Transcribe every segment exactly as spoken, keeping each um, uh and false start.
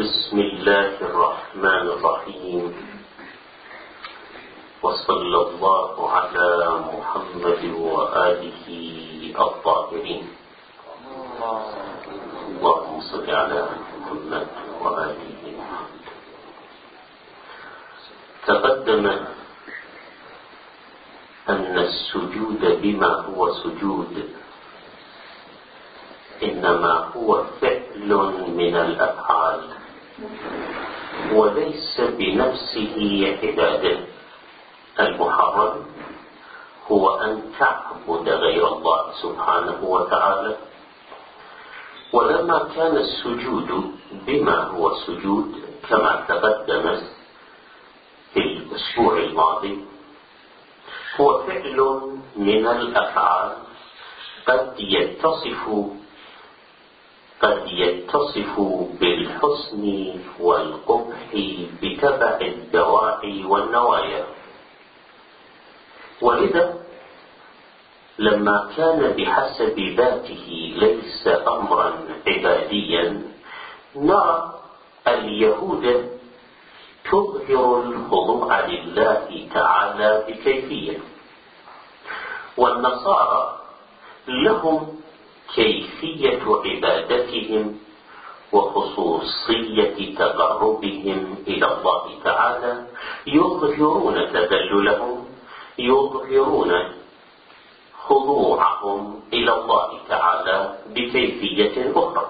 بسم الله الرحمن الرحيم، وصلى الله على محمد وآله الطاهرين. اللهم صل على محمد وآله محمد. تقدم أن السجود بما هو سجود إنما هو فعل من الأفعال وليس بنفسه عبادة. المحرم هو أن تعبد غير الله سبحانه وتعالى. ولما كان السجود بما هو سجود كما تقدم في الأسبوع الماضي هو فعل من الأفعال قد يتصف قد يتصف بالحسن والقبح بتبع الدواعي والنوايا. ولذا لما كان بحسب ذاته ليس أمرا عباديا نرى اليهود تظهر الخضوع لله تعالى بكيفية، والنصارى لهم كيفية عبادتهم وخصوصية تقربهم إلى الله تعالى، يظهرون تذللهم، يظهرون خضوعهم إلى الله تعالى بكيفية أخرى.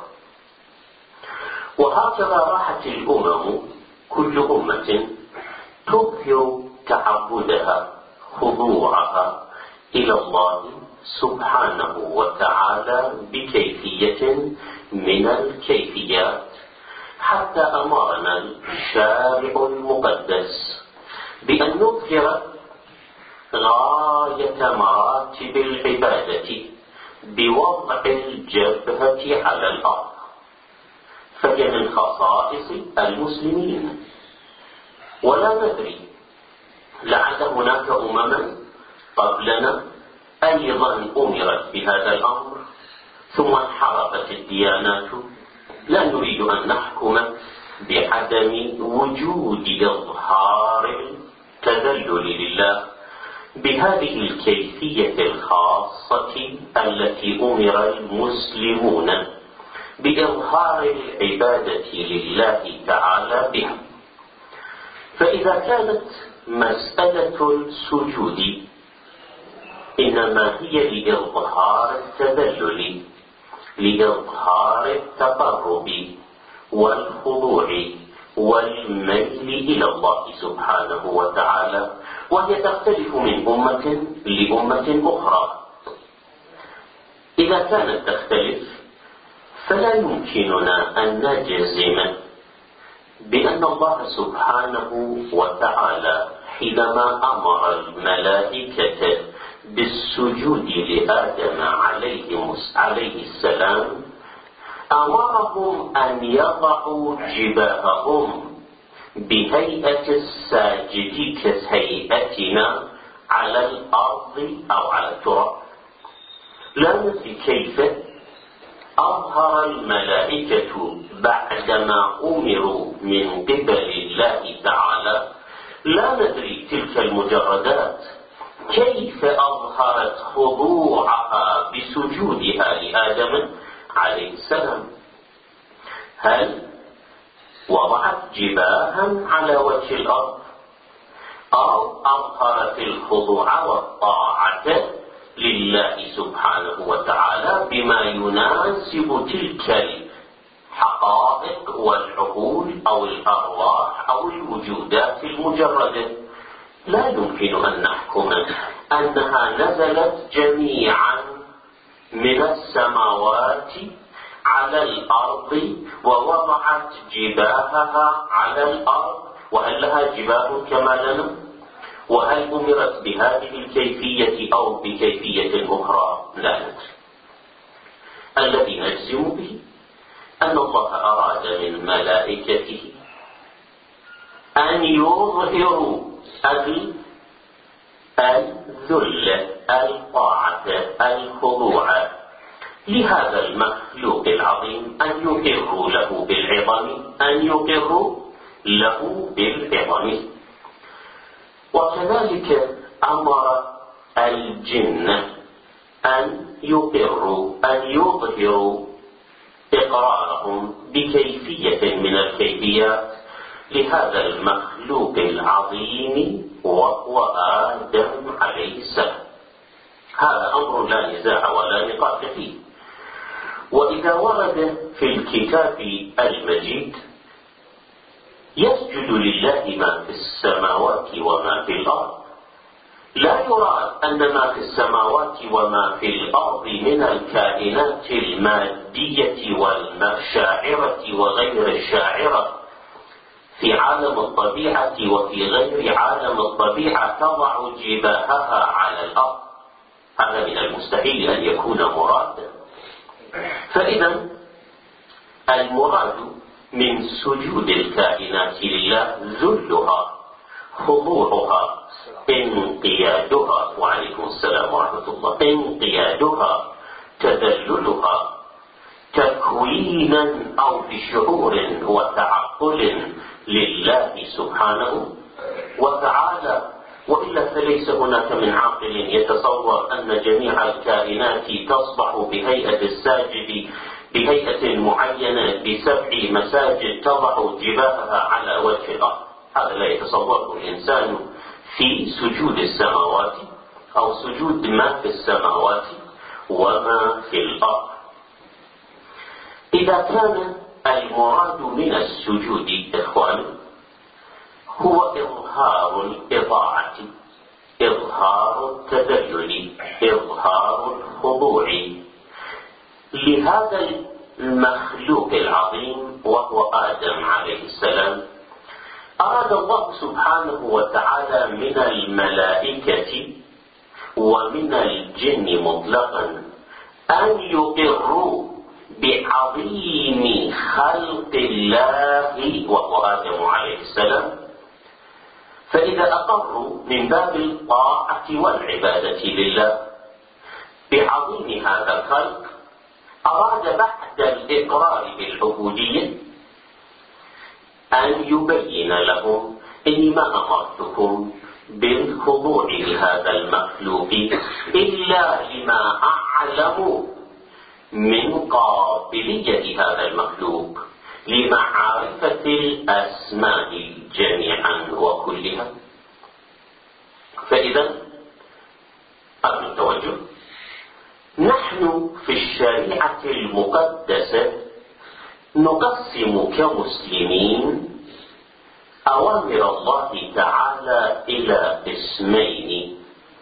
وهكذا راحت الأمم كل أمة تظهر تعبدها خضوعها إلى الله سبحانه وتعالى بكيفية من الكيفيات، حتى أمرنا الشارع المقدس بأن نظهر غاية مراتب العبادة بوضع الجبهة على الأرض، فهي من خصائص المسلمين. ولا ندري لعل هناك أمما قبلنا أيضا أمرت بهذا الأمر ثم انحرفت الديانات. لا نريد أن نحكم بعدم وجود إظهار التذلل لله بهذه الكيفية الخاصة التي أمر المسلمون بإظهار العبادة لله تعالى بها. فإذا كانت مسألة السجود إنما هي لإظهار التذلل، لإظهار التقرب والخضوع والميل إلى الله سبحانه وتعالى، وهي تختلف من أمة لأمة أخرى. إذا كانت تختلف فلا يمكننا أن نجزم بأن الله سبحانه وتعالى حينما أمر الملائكة بالسجود لآدم عليه السلام أمرهم أن يضعوا جباههم بهيئة الساجد كهيئتنا على الأرض أو على التراب. لا ندري كيف أظهر الملائكة بعدما أمروا من قبل الله تعالى، لا ندري تلك المجردات كيف أظهرت خضوعها بسجودها لآدم عليه السلام. هل وضعت جباها على وجه الأرض أو أظهرت الخضوع والطاعة لله سبحانه وتعالى بما يناسب تلك الحقائق والعقول أو الأرواح أو الوجودات المجردة؟ لا يمكن أن نحكم أنها نزلت جميعا من السماوات على الأرض ووضعت جباهها على الأرض. وهل لها جباه كما لنا؟ وهل أمرت بهذه الكيفية أو بكيفية أخرى؟ لا ندري. الذي نجزم به أن الله أراد من ملائكته أن يظهروا الذل، الطاعة، الخضوع لهذا المخلوق العظيم أن يقروا له بالعظم أن يقروا له بالعظم. وكذلك أمر الجن أن يقروا أن يظهروا إقرارهم بكيفية من الكيفيات لهذا المخلوق العظيم وهو آدم عليه السلام. هذا أمر لا نزاع ولا نقاش فيه. وإذا ورد في الكتاب المجيد يسجد لله ما في السماوات وما في الأرض، لا يراد أن ما في السماوات وما في الأرض من الكائنات المادية والشاعرة وغير الشاعرة في عالم الطبيعة وفي غير عالم الطبيعة تضع جباهها على الأرض. هذا من المستحيل أن يكون مرادا. فإذا المراد من سجود الكائنات لله ذلها، خضوعها، انقيادها، وعليكم السلام ورحمة الله، انقيادها، تذللها، تكوينا أو بشعور وتعقل لله سبحانه وتعالى. وإلا فليس هناك من عاقل يتصور أن جميع الكائنات تصبح بهيئة الساجد بهيئة معينة بسبع مساجد تضع جباهها على وجه الأرض. هذا لا يتصوره الإنسان في سجود السماوات أو سجود ما في السماوات وما في الأرض. إذا كان المراد من السجود إخواني هو إظهار الإطاعة، إظهار التذلل، إظهار الخضوع لهذا المخلوق العظيم وهو آدم عليه السلام، أراد الله سبحانه وتعالى من الملائكة ومن الجن مطلقا أن يقروا بعظيم خلق الله وهو آدم عليه السلام. فإذا أقروا من باب الطاعة والعبادة لله بعظيم هذا الخلق، أراد بعد الإقرار بالعبودية أن يبين لهم إني ما أمرتكم بالخضوع لهذا المخلوق إلا لما أعلم من قابلية هذا المخلوق لمعرفة الأسماء جميعا وكلها. فإذا أرجو التوجه، نحن في الشريعة المقدسة نقسم كمسلمين أوامر الله تعالى إلى قسمين: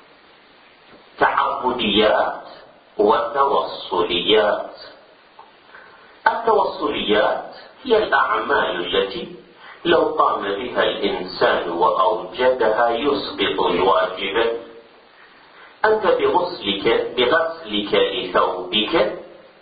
تعبديات وتوصليات. التوصليات هي الأعمال التي لو قام بها الإنسان وأوجدها يسقط الواجب. أنت بغسلك بغسلك لثوبك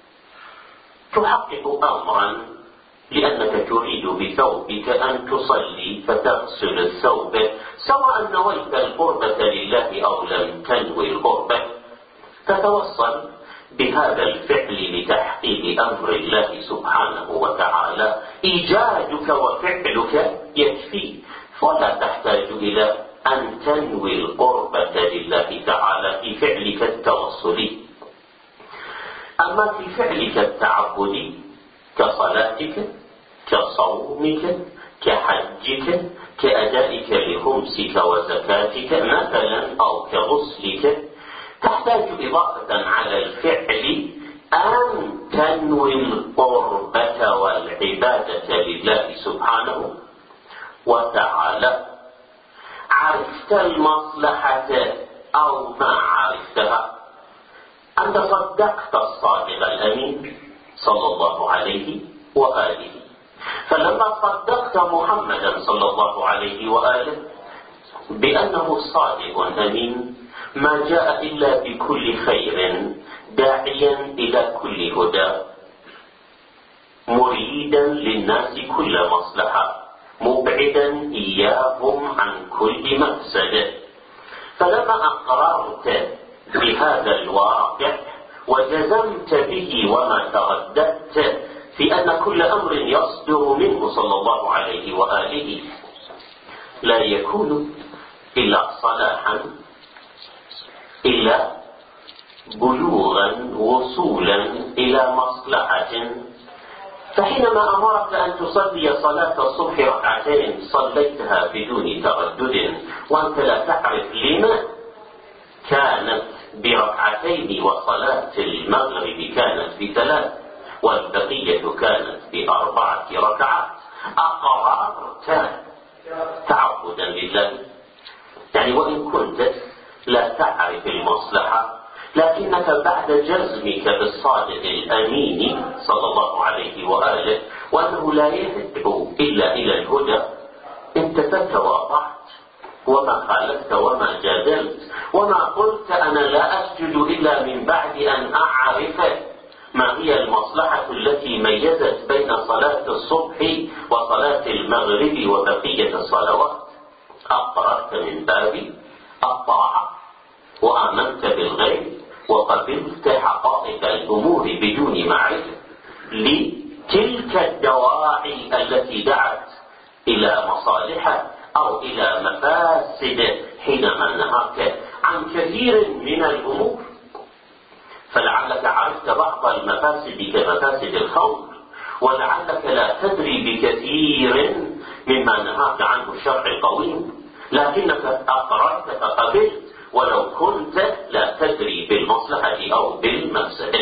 تحقق أمرا، لأنك تريد بثوبك أن تصلي فتغسل الثوب، سواء نويت القربة لله أو لم تنوي القربة، تتوصل بهذا الفعل لتحقيق أمر الله سبحانه وتعالى. إيجادك وفعلك يكفي، فلا تحتاج إلى أن تنوي القربة لله تعالى في فعلك التوصلي. أما في فعلك التعبدي كصلاتك كصومك كحجك كأدائك لخمسك وزكاتك مثلا أو كغسلك، تحتاج إضافة على الفعل أن تنوي القربة والعبادة لله سبحانه وتعالى. عرفت المصلحة أو ما عرفتها؟ أنت صدقت الصادق الأمين صلى الله عليه وآله، فلما صدقت محمدا صلى الله عليه وآله بأنه الصادق الأمين ما جاء إلا بكل خير، داعيا إلى كل هدى، مريدا للناس كل مصلحة، مبعدا إياهم عن كل مفسدة. فلما أقررت بهذا الواقع وجزمت به وما ترددت في أن كل أمر يصدر منه صلى الله عليه وآله لا يكون إلا صلاحا، إلا بلوغا وصولا إلى مصلحة. فحينما أمرك أن تصلي صلاة الصبح ركعتين صليتها بدون تردد وأنت لا تعرف لما كانت بركعتين، وصلاة المغرب كانت بثلاث والبقية كانت بأربعة ركعات، أقررت تعبدا لله. يعني وإن كنت لا تعرف المصلحة، لكنك بعد جزمك بالصادق الأمين صلى الله عليه وآله وأنه لا يدعو إلا إلى الهدى، امتثلت وأطعت وما خالفت وما جادلت وما قلت أنا لا أسجد إلا من بعد أن أعرف ما هي المصلحة التي ميزت بين صلاة الصبح وصلاة المغرب وبقية الصلوات. أقررت من باب الطاعة وآمنت بالغيب وقبلت حقائق الأمور بدون معرفة لتلك الدواعي التي دعت إلى مصالح أو إلى مفاسد حينما نهاك عن كثير من الأمور. فلعلك عرفت بعض المفاسد كمفاسد الخمر، ولعلك لا تدري بكثير مما نهاك عنه الشرع القويم، لكنك أقررت فقبلت ولو كنت لا تدري بالمصلحة أو بالمفسدة.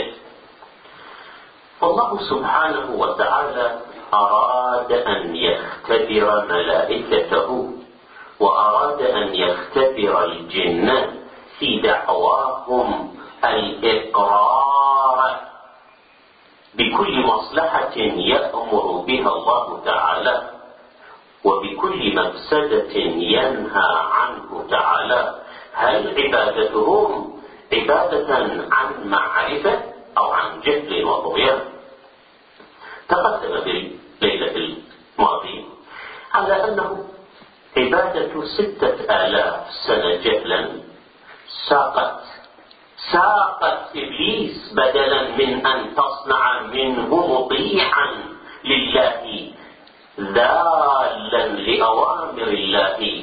فالله سبحانه وتعالى أراد أن يختبر ملائكته وأراد أن يختبر الجن في دعواهم الإقرار بكل مصلحة يأمر بها الله تعالى وبكل مفسدة ينهى عنه تعالى. هل عبادتهم عبادة عن معرفة أو عن جهل وطغيان؟ تقدم في الليلة الماضية على أنه عبادة ستة آلاف سنة جهلا ساقت ساقت إبليس بدلا من أن تصنع منه مطيعا لله ذالا لأوامر الله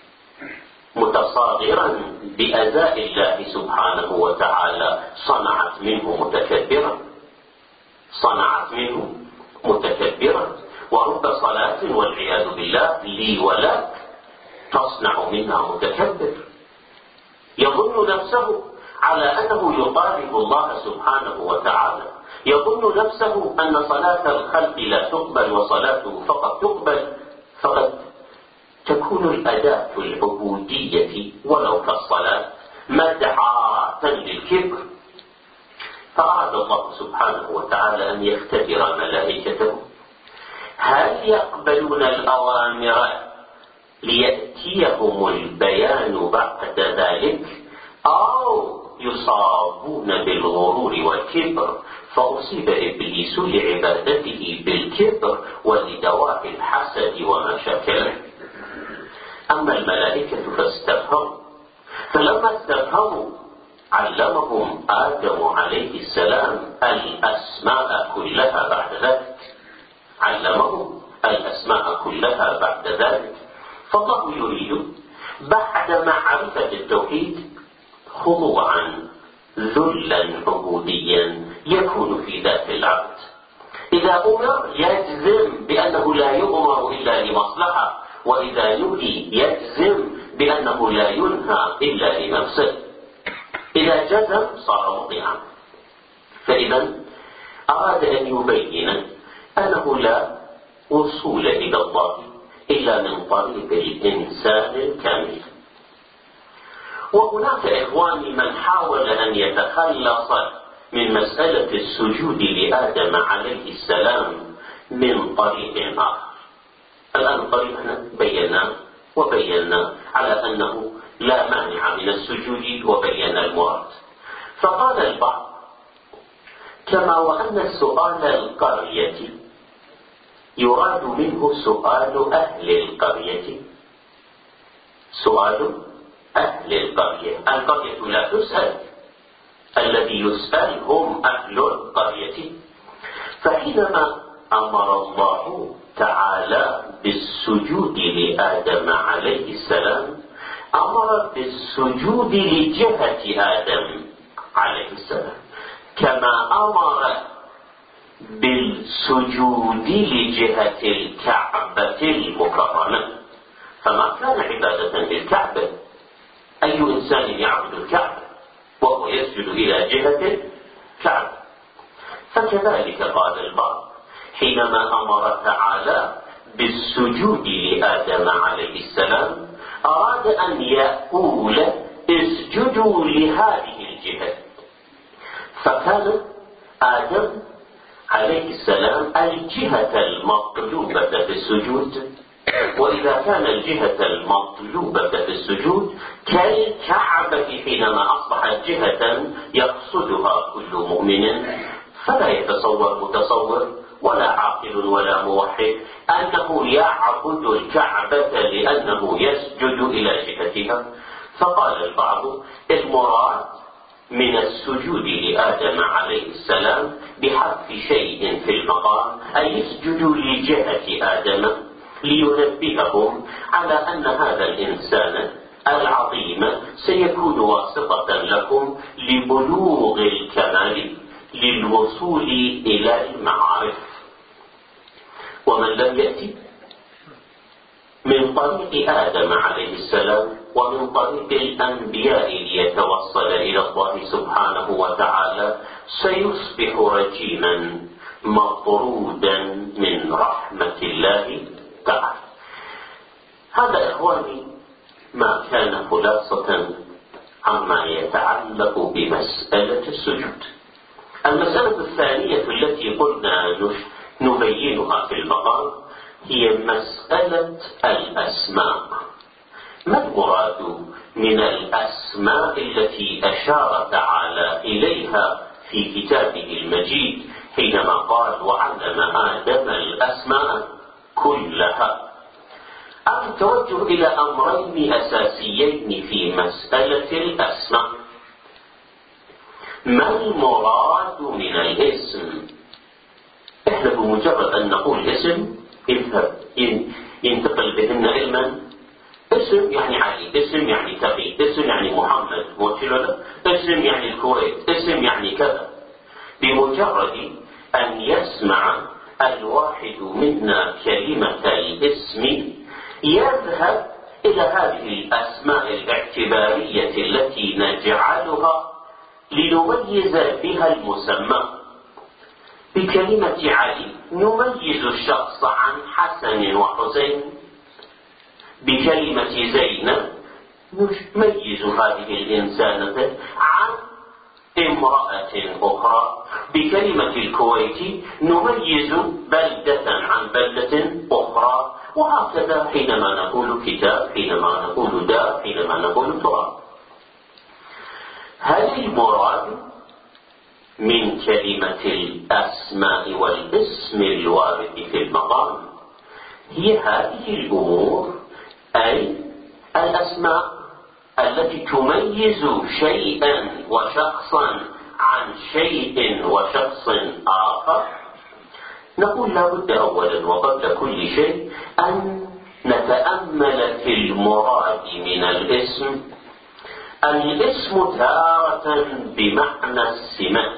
متصاغرا بأداء الله سبحانه وتعالى، صنعت منه متكبرا صنعت منه متكبرا ورب صلاة والعياذ بالله لي ولك تصنع منها متكبر يظن نفسه على أنه يطالب الله سبحانه وتعالى، يظن نفسه أن صلاة الخلق لا تقبل وصلاته فقط تقبل، فقد تكون الأداة العبودية ولو كالصلاة مدعاة للكبر. فأراد الله سبحانه وتعالى أن يختبر ملائكته هل يقبلون الأوامر ليأتيهم البيان بعد ذلك أو يصابون بالغرور والكبر. فأصيب إبليس لعبادته بالكبر ولدواعي الحسد وما شاكله. أما الملائكة فاستفهموا، فلما استفهموا علمهم آدم عليه السلام الأسماء كلها بعد ذلك علمهم الأسماء كلها بعد ذلك. فالله يريد بعد معرفة التوحيد خضوعا ذلا عبوديا يكون في ذات العبد. إذا أمر يجزم بأنه لا يؤمر إلا لمصلحة، وإذا نهي يجزم بأنه لا ينهى إلا لمفسد. إذا جزم صار مطيعا. فإذا أراد أن يبين أنه لا وصول إلى الله إلا من طريق الإنسان الكامل. وهناك إخواني من حاول أن يتخلص من مسألة السجود لآدم عليه السلام من طريق آخر. الآن قريبا بينا وبينا على أنه لا مانع من السجود وبينا المراد. فقال البعض كما وأن سؤال القرية يراد منه سؤال أهل القرية، سؤال أهل القرية، القرية لا تسأل، الذي يسأل هم أهل القرية. فحينما أمر الله تعالى بالسجود لآدم عليه السلام أمر بالسجود لجهة آدم عليه السلام، كما أمر بالسجود لجهة الكعبة المكرمة. فما كان عبادة للكعبة، أي إنسان يعبد الكعبة وهو يسجد إلى جهة الكعبة. فكذلك قال البعض حينما أمر تعالى بالسجود لآدم عليه السلام أراد أن يقول اسجدوا لهذه الجهة، فكان آدم عليه السلام الجهة المطلوبة في السجود. وإذا كان الجهة المطلوبة في السجود كالكعبة حينما أصبحت جهة يقصدها كل مؤمن، فلا يتصور متصور ولا عاقل ولا موحد أنه يعبد الكعبة لأنه يسجد إلى جهتها. فقال البعض المراد من السجود لآدم عليه السلام بحذف شيء في المقام أي يسجدوا لجهة آدم، لينبههم على أن هذا الإنسان العظيم سيكون واسطة لكم لبلوغ الكمال، للوصول إلى المعارف. ومن لم يأتي من طريق آدم عليه السلام ومن طريق الأنبياء ليتوصل إلى الله سبحانه وتعالى سيصبح رجيما مطرودا من رحمة الله تعالى. هذا إخواني ما كان خلاصة عما يتعلق بمسألة السجود. المسألة الثانية التي قلنا نبينها في المقام هي مسألة الأسماء. ما المراد من الأسماء التي أشار تعالى إليها في كتابه المجيد حينما قال وعلم آدم الأسماء كلها؟ التوجه إلى أمرين أساسيين في مسألة الأسماء. ما المراد من الاسم؟ إحنا بمجرد أن نقول اسم اذهب ينتقل بهن علما. اسم يعني علي، اسم يعني تقي، اسم يعني محمد، موجه اسم يعني الكويت، اسم يعني كذا. بمجرد أن يسمع الواحد منا كلمة الاسم يذهب إلى هذه الأسماء الاعتبارية التي نجعلها لنميز بها المسمى. بكلمة علي نميز الشخص عن حسن وحسين، بكلمة زينب نميز هذه الإنسانة عن امرأة أخرى، بكلمة الكويت نميز بلدة عن بلدة أخرى، وهكذا حينما نقول كتاب، حينما نقول دار، حينما نقول تراب. هل المراد من كلمة الأسماء والاسم الوارد في المقام هي هذه الأمور، أي الأسماء التي تميز شيئا وشخصا عن شيء وشخص آخر؟ نقول لا بد أولا وقبل كل شيء أن نتأمل في المراد من الاسم. الاسم تارة بمعنى السمة،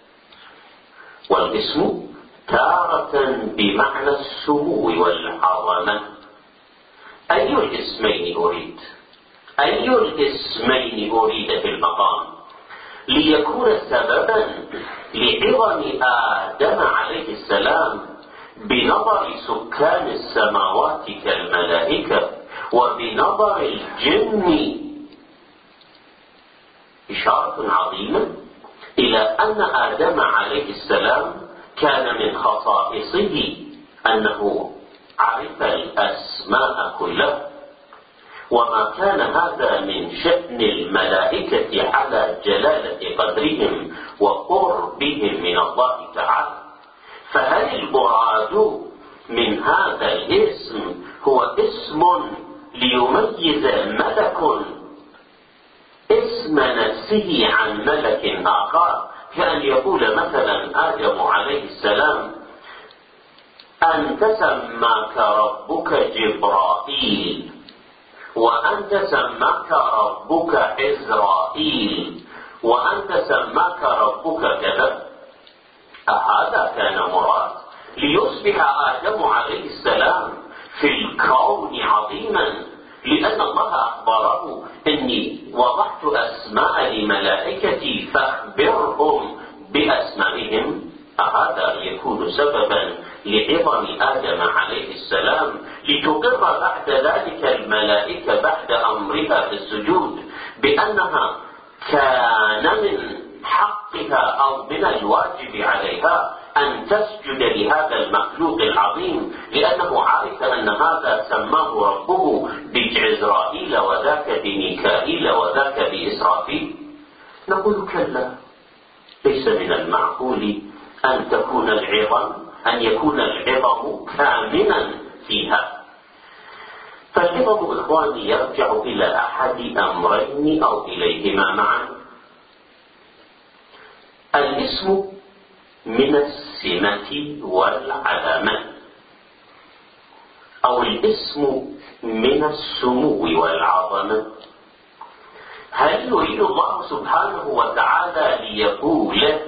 والاسم تارة بمعنى السمو والعظمة. أي الاسمين أريد؟ أي الاسمين أريد في المقام ليكون سببا لعظم آدم عليه السلام بنظر سكان السماوات كالملائكة وبنظر الجن؟ إشارة عظيمة إلى أن آدم عليه السلام كان من خصائصه أنه عرف الأسماء كلها، وما كان هذا من شأن الملائكة على جلالة قدرهم وقربهم من الله تعالى. فهل المراد من هذا الاسم هو اسم ليميز ملك اسم اسم نفسه عن ملك آخر، كأن يقول مثلا آدم عليه السلام: أنت سماك ربك جبرائيل، وأنت سماك ربك عزرائيل، وأنت سماك ربك كذا. أهذا كان مراد ليصبح آدم عليه السلام في الكون عظيما، لأن الله أخبره: إني وضعت أسماء لملائكتي فأخبرهم بأسمائهم. أهذا يكون سببا لعظم آدم عليه السلام، لتقر بعد ذلك الملائكة بعد أمرها بالسجود بأنها كان من حقها أو من الواجب عليها أن تسجد لهذا المخلوق العظيم، لأنه عرف أن هذا سماه ربه بعزرائيل، وذاك بميكائيل، وذاك بإسرافيل. نقول: كلا، ليس من المعقول أن تكون العظم أن يكون العظم كامنا فيها. فالعظم إخواني يرجع إلى أحد أمرين أو إليهما معا: الاسم من السمة والعلامة، أو الاسم من السمو والعظمة. هل يريد الله سبحانه وتعالى ليقول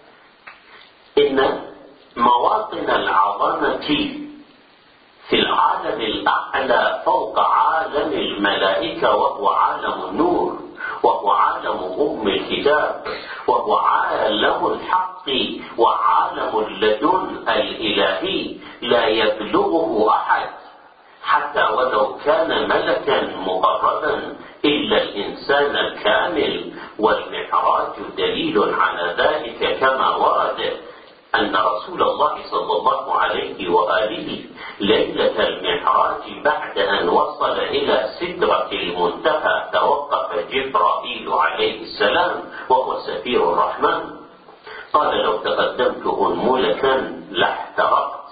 إن مواطن العظمة في العالم الأعلى فوق عالم الملائكة، وهو عالم النور، وهو عالم أم الكتاب، وهو عالم الحق، وعالم اللدن الإلهي لا يبلغه أحد حتى ولو كان ملكا مقربا إلا الإنسان الكامل؟ والمعراج دليل على ذلك، كما ورد أن رسول الله صلى الله عليه وآله ليلة المعراج بعد أن وصل إلى سدرة المنتهى توقف جبرائيل عليه السلام وهو سفير الرحمن، قال: لو تقدمت أنملكا لاحترقت.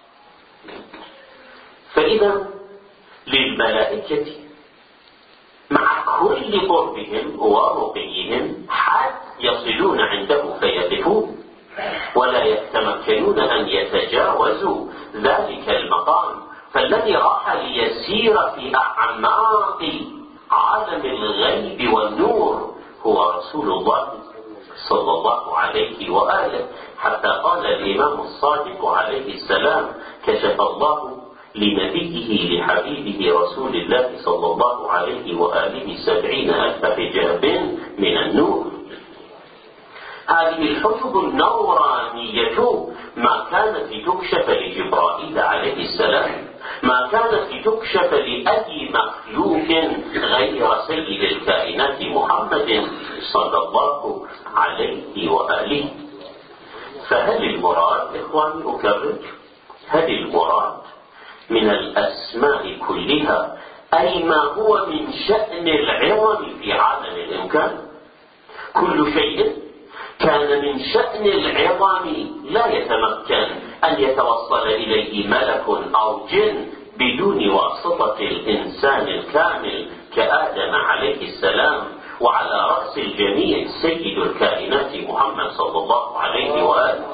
فإذا للملائكة مع كل قربهم ورقيهم حد يصلون عنده فيقفون، ولا يتمكنون أن يتجاوزوا ذلك المقام. فالذي راح ليسير في أعماق عالم الغيب والنور هو رسول الله صلى الله عليه وآله، حتى قال الإمام الصادق عليه السلام: كشف الله لنبيه لحبيبه رسول الله صلى الله عليه وآله سبعين ألف حجاب من النور. هذه الحجب النورانية ما كانت لتكشف لجبرائيل عليه السلام، ما كانت لتكشف لأي مخلوق غير سيد الكائنات محمد صلى الله عليه وآله. فهل المراد إخواني أكرر هل المراد من الأسماء كلها أي ما هو من شأن العظم في عالم الإمكان؟ كل شيء كان من شأن العظم لا يتمكن أن يتوصل إليه ملك أو جن بدون واسطة الإنسان الكامل كآدم عليه السلام، وعلى رأس الجميع سيد الكائنات محمد صلى الله عليه وآله.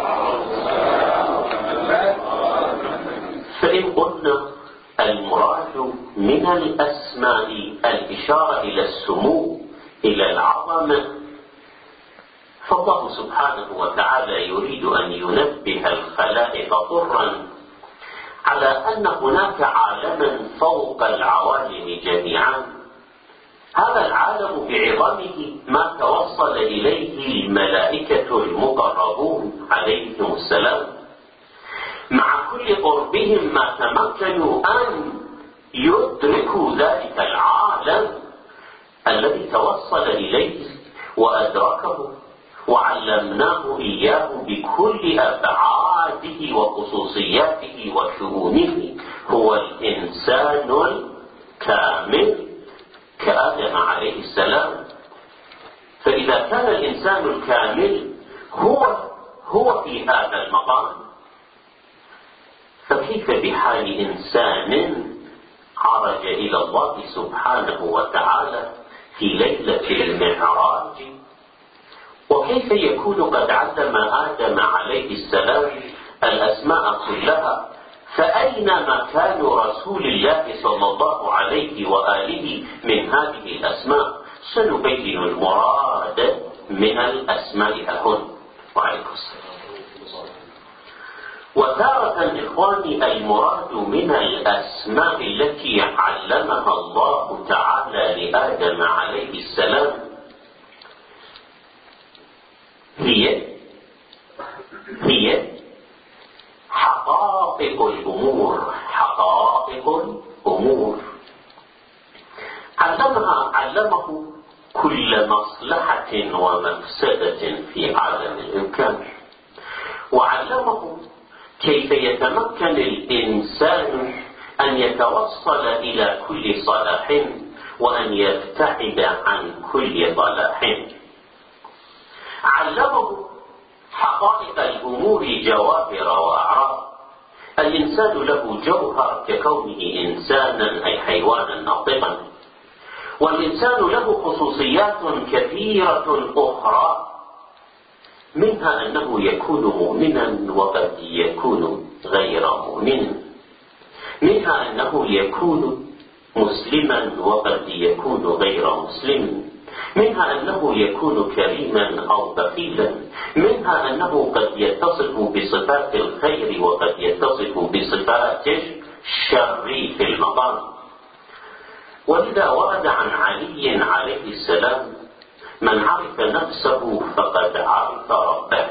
فإن قلنا المراد من الأسماء الإشارة إلى السمو إلى العظمة، فالله سبحانه وتعالى يريد أن ينبه الخلائق طرا على أن هناك عالما فوق العوالم جميعا. هذا العالم بعظمه ما توصل إليه الملائكة المقربون عليهم السلام، مع كل قربهم ما تمكنوا أن يدركوا ذلك العالم الذي توصل إليه وأدركه، وعلمناه إياه بكل أبعاده وخصوصياته وشؤونه. هو الإنسان الكامل كآدم عليه السلام. فإذا كان الإنسان الكامل هو هو في هذا المقام، فكيف بحال إنسان عرج إلى الله سبحانه وتعالى في ليلة المعراج؟ وكيف يكون قد علم آدم عليه السلام الأسماء كلها؟ فأين مكان رسول الله صلى الله عليه وآله من هذه الأسماء؟ سنبين المراد من الأسماء هنا. وعليكم السلام. وتارة إخواني المراد من الأسماء التي علمها الله تعالى لآدم عليه السلام هي هي حقائق الأمور. حقائق الأمور علمها علمه كل مصلحة ومفسدة في عالم الإمكان، وعلمه كيف يتمكن الإنسان أن يتوصل إلى كل صلاح وأن يبتعد عن كل ضلاح. علمه حقائق الأمور جواهر وأعراض. الإنسان له جوهر ككونه إنسانا أي حيوانا ناطقا، والإنسان له خصوصيات كثيرة أخرى، منها أنه يكون مؤمنا وقد يكون غير مؤمن، منها أنه يكون مسلما وقد يكون غير مسلم، منها أنه يكون كريما أو بخيلا، منها أنه قد يتصف بصفات الخير وقد يتصف بصفات الشر في المقام. ولذا ورد عن علي عليه السلام: من عرف نفسه فقد عرف ربه.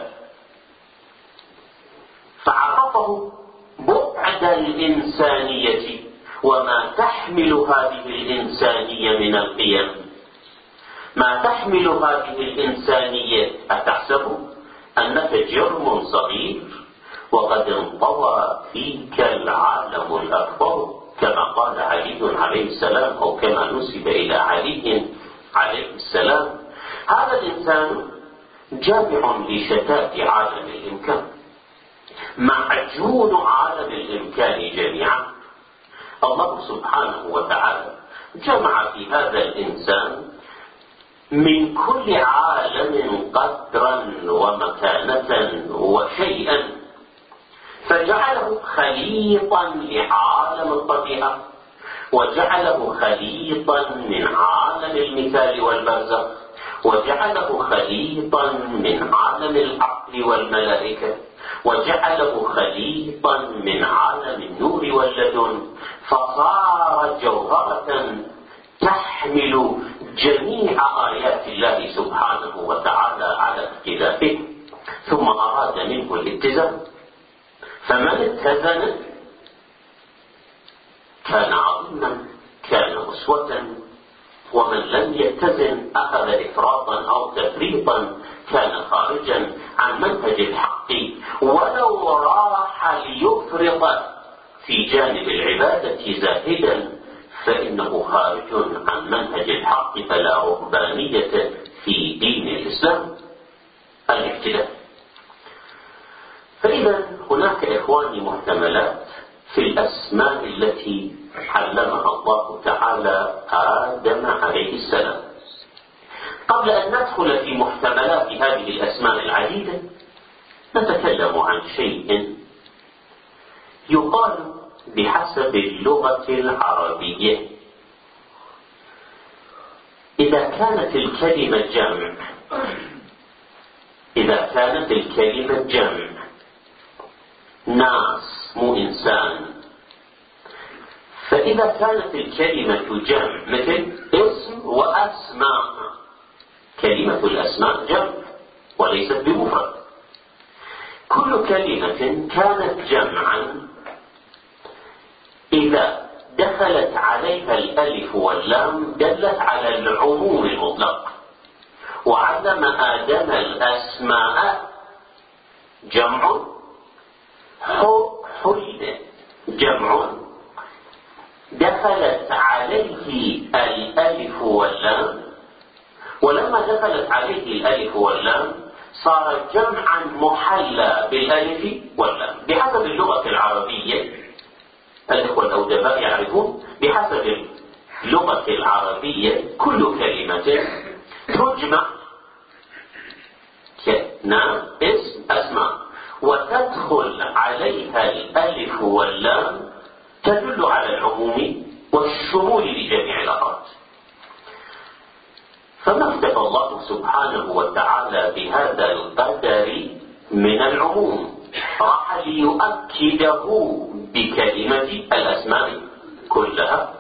فعرفه بعد الإنسانية وما تحمل هذه الإنسانية من القيم. ما تحمل هذه الإنسانية، أتحسب أنك جرم صغير وقد انطوى فيك العالم الأكبر، كما قال علي عليه السلام أو كما نسب إلى علي عليه السلام. هذا الإنسان جامع لشتات عالم الإمكان، معجون عالم الإمكان جميعا. الله سبحانه وتعالى جمع في هذا الإنسان من كل عالم قدرا ومكانة وشيئا، فجعله خليطا لعالم الطبيعة، وجعله خليطا من عالم المثال والبرزخ، وجعله خليطا من عالم العقل والملائكة، وجعله خليطا من عالم النور واللدن، فصار جوهرة تحمل جميع آيات الله سبحانه وتعالى على اختلافه. ثم أراد منه الاتزان، فمن اتزن كان عظيما، كان أسوة، ومن لم يتزن أخذ إفراطا أو تفريطا كان خارجا عن منهج الحق، ولو راح ليفرط في جانب العبادة زاهدا فإنه خارج عن منهج الحق. فلا رهبانية في دين الإسلام، الاختلاف. فإذا هناك إخواني محتملات في الأسماء التي علمها الله تعالى آدم عليه السلام. قبل أن ندخل في محتملات هذه الأسماء العديدة نتكلم عن شيء يقال بحسب اللغة العربية: إذا كانت الكلمة جمع إذا كانت الكلمة جمع ناس مو إنسان، فإذا كانت الكلمة جمع مثل اسم وأسماء، كلمة الأسماء جمع وليست بمفرد. كل كلمة كانت جمعا إذا دخلت عليها الألف واللام دلت على العموم المطلق. وعلم آدم الأسماء جمع حلد، جمع دخلت عليه الألف واللام، ولما دخلت عليه الألف واللام صار جمعا محلى بالألف واللام بحسب اللغة العربية. الإخوة الأودباء يعرفون بحسب اللغة العربية كل كلمة تجمع نعم اسم أسماء وتدخل عليها الألف واللام تدل على العموم والشمول لجميع الأفراد. فما اكتفى الله سبحانه وتعالى بهذا القدر من العموم، راح ليؤكده بكلمة الأسماء كلها.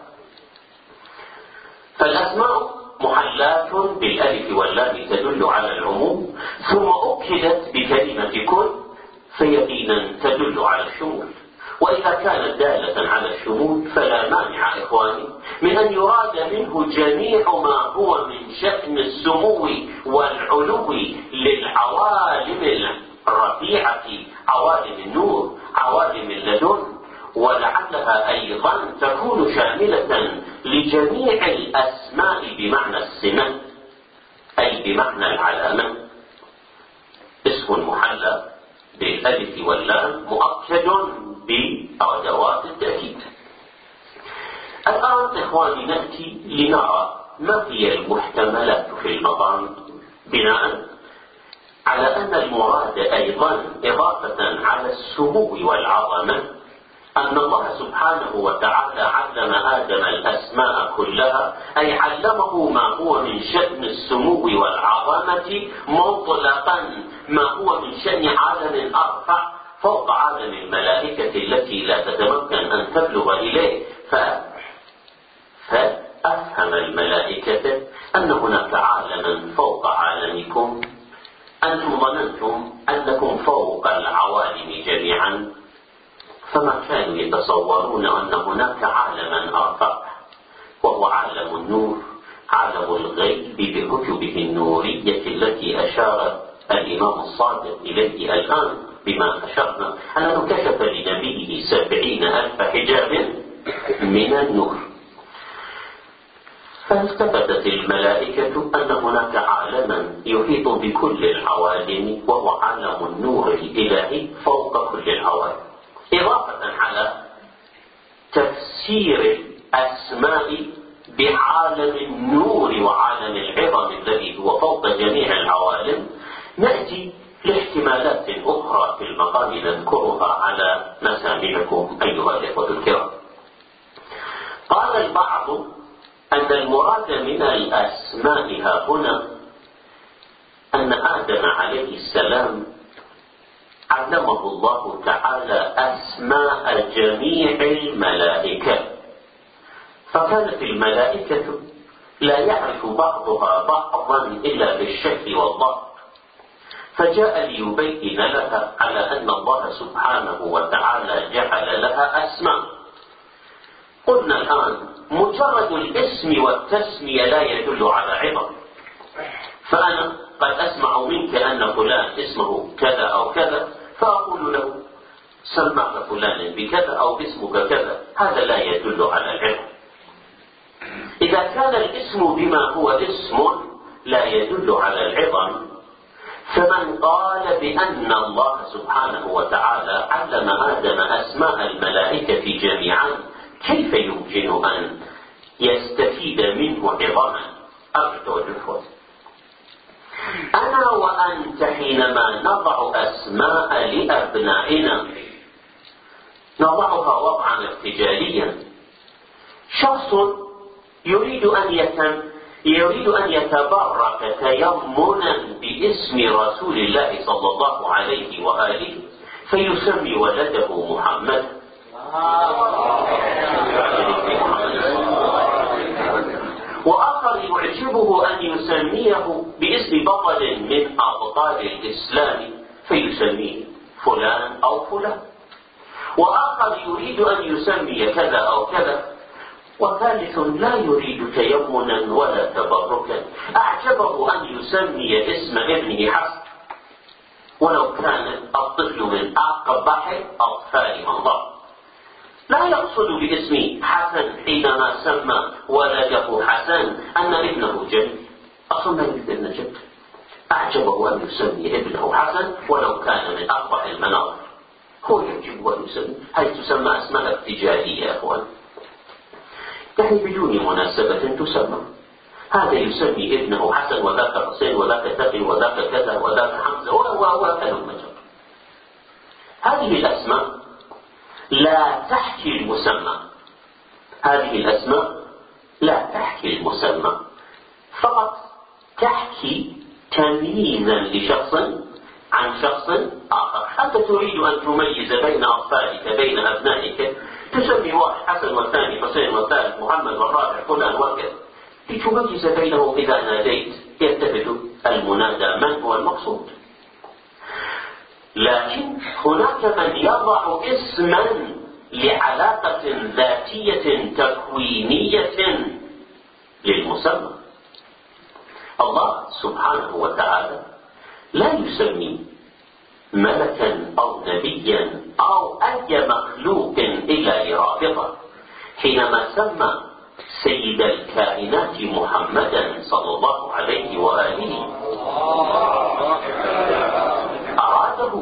فالأسماء محلات بالألف واللام تدل على العموم، ثم أكدت بكلمة كل فيقينا تدل على الشمول. وإذا كانت دالة على الشمول فلا مانع إخواني من أن يراد منه جميع ما هو من شأن السمو والعلو للعوالم الرفيعة، عوالم النور، عوالم اللدن، ولعلها أيضا تكون شاملة لجميع الأسماء بمعنى السمة أي بمعنى العلامة. اسم محلى بالألف واللام مؤكد بأدوات التأكيد. الآن إخواني نأتي لنرى ما هي المحتملات في المقام بناء على أن المراد أيضا إضافة على السمو والعظمة أن الله سبحانه وتعالى علم آدم الأسماء كلها، أي علمه ما هو من شأن السمو والعظمة مطلقا، ما هو من شأن عالم أرفع فوق عالم الملائكة التي لا تتمكن أن تبلغ إليه. ف... فأفهم الملائكة أن هناك عالما فوق عالمكم، أنتم ظننتم أنكم فوق العوالم جميعا، فما كانوا يتصورون أن هناك عالما أرفع وهو عالم النور، عالم الغيب بكتبه النورية التي أشار الإمام الصادق إليه الآن بما أشرنا أنه كشف لنبيه سبعين ألف حجاب من النور. فالتفتت الملائكة أن هناك عالما يحيط بكل العوالم وهو عالم النور الإلهي فوق كل العوالم، إضافة على تفسير الأسماء بعالم النور وعالم العظم الذي هو فوق جميع العوالم. نأتي لاحتمالات أخرى في المقام نذكرها على مسامعكم أيها الإخوة الكرام. قال البعض أن المراد من الأسماء ها هنا أن آدم عليه السلام علمه الله تعالى أسماء جميع الملائكة، فكانت الملائكة لا يعرف بعضها بعضا إلا بالشكل والضبط، فجاء ليبين لها على أن الله سبحانه وتعالى جعل لها أسماء. قلنا الآن مجرد الاسم والتسمية لا يدل على عظم، فأنا قد أسمع منك أن فلان اسمه كذا أو كذا فأقول له سمعت فلان بكذا أو اسمك كذا، هذا لا يدل على العلم. إذا كان الاسم بما هو اسم لا يدل على العظم، فمن قال بأن الله سبحانه وتعالى علم آدم أسماء الملائكة جميعا كيف يمكن أن يستفيد منه عظما؟ أرجو الجهود. أنا وأنت حينما نضع أسماء لأبنائنا نضعها وضعا ارتجاليا. شخص يريد أن يتم يريد أن يتبرك تيمنا باسم رسول الله صلى الله عليه وآله فيسمي ولده محمد، وآخر يعجبه أن يسميه باسم بطل من أبطال الإسلام فيسميه فلان أو فلان، وآخر يريد أن يسمي كذا أو كذا، وثالث لا يريد تيمنا ولا تبركا، أعجبه أن يسمي اسم ابنه حسن ولو كان الطفل من أقبح أطفال الله. لا يقصد باسم حسن حينما سمى ولده حسن أن ابنه جميل، أصلا لا يريد ابن جد، أعجبه أن يسمي ابنه حسن ولو كان من أقبح المناظر، هو يعجبه أن يسمي. هذه تسمى أسماء ارتجالية يا أخوان. نحن يعني بدون مناسبة تسمى. هذا يسمي ابنه حسن وذاك حسين وذاك تقي وذاك كذا وذاك حمزة وهلم جرا. هذه الأسماء لا تحكي المسمى، هذه الأسماء لا تحكي المسمى، فقط تحكي تمييزا لشخص عن شخص آخر. أنت تريد أن تميز بين أطفالك بين أبنائك، تسمي واحد حسن والثاني حسين والثالث محمد والرابع فلان وكذا، لتميز بينهم. إذا ناديت يلتفت المنادى من هو المقصود. لكن هناك من يضع اسما لعلاقة ذاتية تكوينية للمسمى. الله سبحانه وتعالى لا يسمي ملكا أو نبيا أو أي مخلوق إلا لرابطة. حينما سمى سيد الكائنات محمدا صلى الله عليه وآله أراده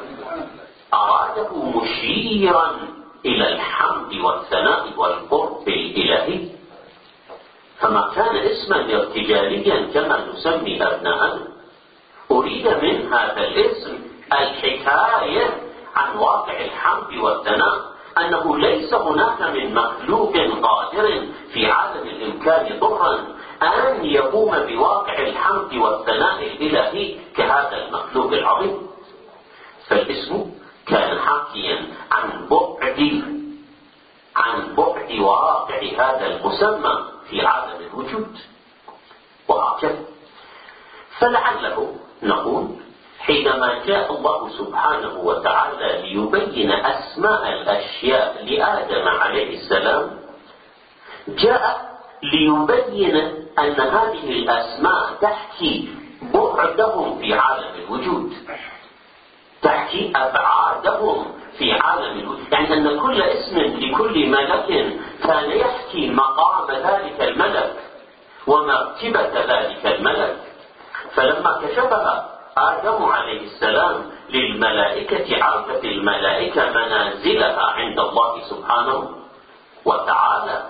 أراده مشيرا إلى الحمد والثناء والقرب الإلهي، فما كان اسما ارتجاليا كما نسمي أبناءنا. أريد من هذا الاسم الحكاية عن واقع الحمد والثناء، أنه ليس هناك من مخلوق قادر في عالم الإمكان ضرا أن يقوم بواقع الحمد والثناء الإلهي كهذا المخلوق العظيم. فالاسم كان حاكيا عن بعد عن بعد واقع هذا المسمى في عالم الوجود، وهكذا. فلعله نقول حينما جاء الله سبحانه وتعالى ليبين أسماء الأشياء لآدم عليه السلام، جاء ليبين أن هذه الأسماء تحكي بعدهم في عالم الوجود، تحكي أبعادهم في عالم الوجود. يعني أن كل اسم لكل ملك كان يحكي مقام ذلك الملك ومرتبة ذلك الملك. فلما كشفها آدم عليه السلام للملائكة عرفت الملائكة منازلها عند الله سبحانه وتعالى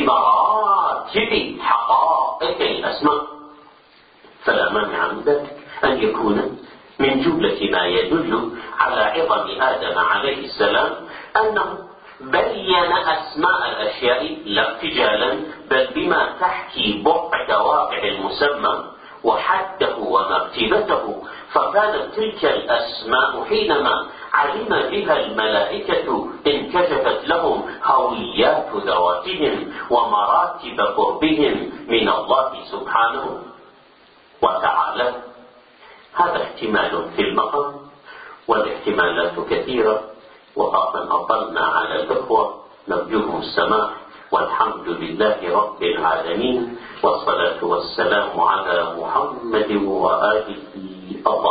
بمراتب حقائق الأسماء. فلا مانع من ذلك أن يكون من جملة ما يدل على عظم آدم عليه السلام أنه بين أسماء الأشياء لا ارتجالا، بل بما تحكي بعد واقع المسمى وحده ومرتبته. فكانت تلك الأسماء حينما علم بها الملائكة انكشفت لهم هويات ذواتهم ومراتب قربهم من الله سبحانه وتعالى. هذا احتمال في المقام، والاحتمالات كثيرة، وأيضا أطلنا على الإخوة، نرجوهم السماح، والحمد لله رب العالمين، والصلاة والسلام على محمد وآله. الله